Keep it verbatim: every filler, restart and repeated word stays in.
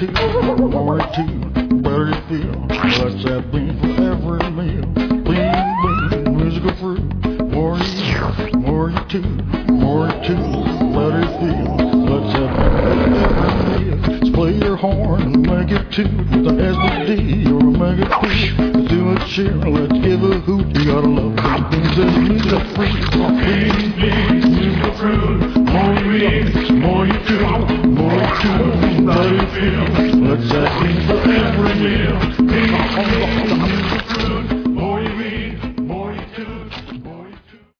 two, more you two, better you feel. Let's have bean for every meal. Bean, bean, musical fruit. More you, more you two, more you two, better you feel. Let's have bean for every meal. Let's play your horn and make it two with an S B D or a mega two. Let's do a cheer, let's give a hoot. You gotta love these things as musical fruit. Bean, bean, musical fruit. More you, more you two, more you two, better you feel. Let's have bean for every meal. Bean,